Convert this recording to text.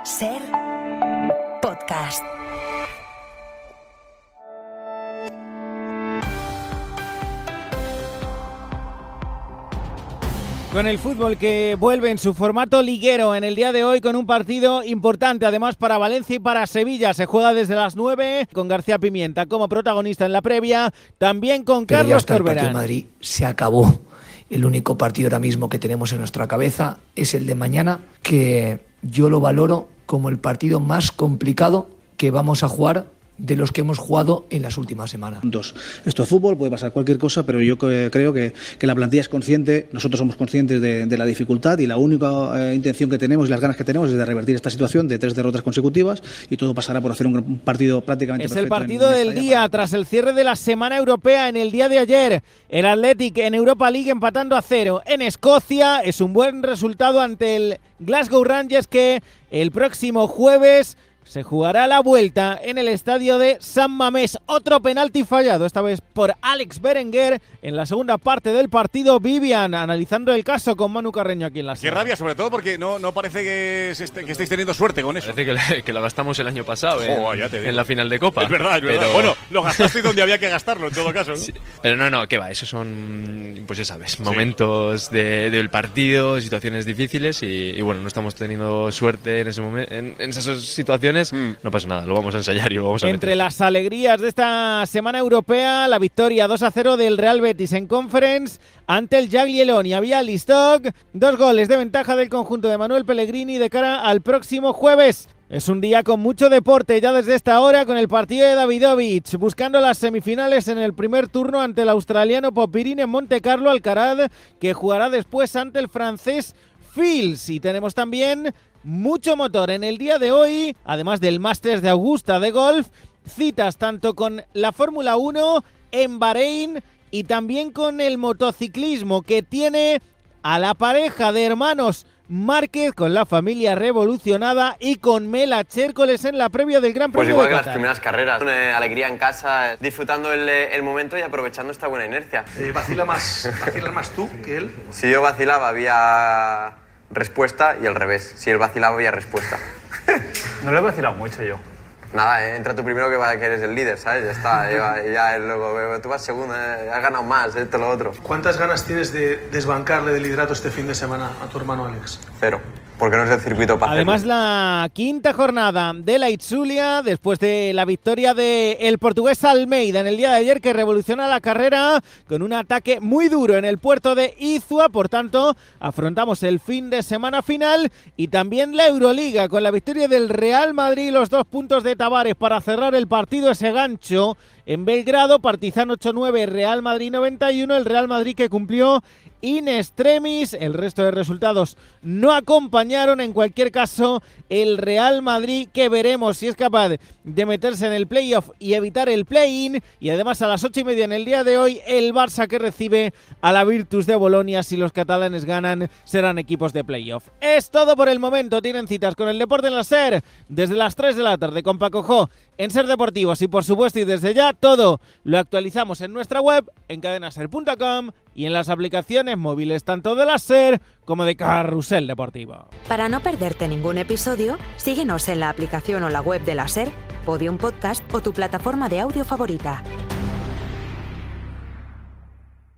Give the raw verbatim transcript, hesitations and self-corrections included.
Ser Podcast. Con el fútbol que vuelve en su formato liguero en el día de hoy con un partido importante además para Valencia y para Sevilla. Se juega desde las nueve con García Pimienta como protagonista en la previa, también con Pero Carlos ya está, Corberán. el partido de Madrid se acabó. El único partido ahora mismo que tenemos en nuestra cabeza es el de mañana, que yo lo valoro como el partido más complicado que vamos a jugar de los que hemos jugado en las últimas semanas. Dos. Esto es fútbol, puede pasar cualquier cosa, pero yo creo que, que la plantilla es consciente, nosotros somos conscientes de, de la dificultad y la única eh, intención que tenemos y las ganas que tenemos es de revertir esta situación de tres derrotas consecutivas y todo pasará por hacer un partido prácticamente es perfecto. Es el partido en, en del día para... tras el cierre de la semana europea en el día de ayer. El Athletic en Europa League empatando a cero en Escocia. Es un buen resultado ante el Glasgow Rangers, que el próximo jueves se jugará la vuelta en el estadio de San Mamés. Otro penalti fallado, esta vez por Alex Berenguer en la segunda parte del partido. Vivian analizando el caso con Manu Carreño aquí en la sala. Qué rabia, sobre todo porque no, no parece que, se esté, que estéis teniendo suerte con eso. Parece que, la, que lo gastamos el año pasado en, oh, ya te digo. en la final de Copa. Es verdad, es verdad. Pero... Bueno, lo gastasteis donde había que gastarlo en todo caso, ¿no? Sí. Pero no, no, ¿qué va? Esos son, pues ya sabes, momentos sí. de, del partido, situaciones difíciles y, y bueno, no estamos teniendo suerte en, ese momen- en, en esas situaciones. Mm. No pasa nada, lo vamos a ensayar y lo vamos a Entre meter. las alegrías de esta semana europea, la victoria dos a cero del Real Betis en Conference ante el Jagiellonian. Había Listock, dos goles de ventaja del conjunto de Manuel Pellegrini de cara al próximo jueves. Es un día con mucho deporte ya desde esta hora, con el partido de Davidovich buscando las semifinales en el primer turno ante el australiano Popirín en Monte Carlo Alcaraz, que jugará después ante el francés Fils. Y tenemos también mucho motor en el día de hoy, además del Masters de Augusta de golf, citas tanto con la Fórmula uno en Bahrein y también con el motociclismo, que tiene a la pareja de hermanos Márquez con la familia revolucionada y con Mela Chércoles en la previa del Gran Premio de Qatar. Pues igual de que las primeras carreras, una alegría en casa, disfrutando el, el momento y aprovechando esta buena inercia. Eh, ¿Vacila más, vacilas más tú que él? Si yo vacilaba había respuesta y al revés, si él vacilaba había respuesta. No le he vacilado mucho yo. Nada, eh, entra tú primero que, va, que eres el líder, ¿sabes? Ya está, ya, ya luego tú vas segundo, eh, has ganado más, esto, lo otro. ¿Cuántas ganas tienes de desbancarle del liderato este fin de semana a tu hermano Alex? Cero, porque no es el circuito para Además, hacerlo. la quinta jornada de la Itzulia, después de la victoria del portugués Almeida en el día de ayer, que revoluciona la carrera con un ataque muy duro en el puerto de Izua. Por tanto, afrontamos el fin de semana final y también la Euroliga con la victoria del Real Madrid, los dos puntos de Tavares para cerrar el partido, ese gancho en Belgrado. Partizan ocho nueve, Real Madrid noventa y uno, el Real Madrid que cumplió in extremis. El resto de resultados no acompañaron. En cualquier caso, el Real Madrid, que veremos si es capaz de meterse en el playoff y evitar el play-in. Y además a las ocho y media en el día de hoy, el Barça, que recibe a la Virtus de Bolonia. Si los catalanes ganan, serán equipos de playoff. Es todo por el momento. Tienen citas con el deporte en la SER desde las tres de la tarde con Paco Jo en Ser Deportivos. Y por supuesto, y desde ya, todo lo actualizamos en nuestra web, en cadenaser punto com y en las aplicaciones móviles tanto de la SER como de Carrusel Deportivo. Para no perderte ningún episodio, síguenos en la aplicación o la web de la SER, Podium Podcast o tu plataforma de audio favorita.